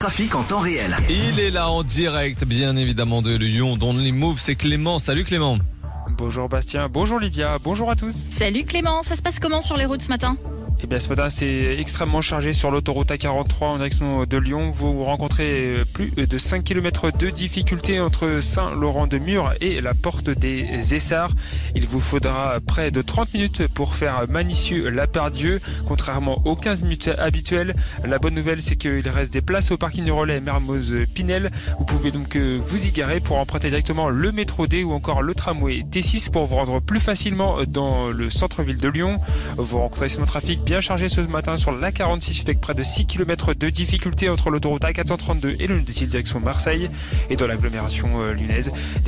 Trafic en temps réel. Il est là en direct, bien évidemment, de Lyon, dont les moves, c'est Clément. Salut Clément. Bonjour Bastien, bonjour Livia, bonjour à tous. Salut Clément, ça se passe comment sur les routes ce matin ? Eh bien ce matin c'est extrêmement chargé sur l'autoroute A43 en direction de Lyon. Vous rencontrez plus de 5 km de difficulté entre Saint-Laurent-de-Mur et la porte des Essarts. Il vous faudra près de 30 minutes pour faire Manissieux-la-Part-Dieu, contrairement aux 15 minutes habituelles. La bonne nouvelle c'est qu'il reste des places au parking du relais Mermoz-Pinel. Vous pouvez donc vous y garer pour emprunter directement le métro D ou encore le tramway T6 pour vous rendre plus facilement dans le centre-ville de Lyon. Vous rencontrez sinon trafic bien chargé ce matin sur l'A46 avec près de 6 km de difficulté entre l'autoroute A432 et le Nord direction Marseille et dans l'agglomération lyonnaise.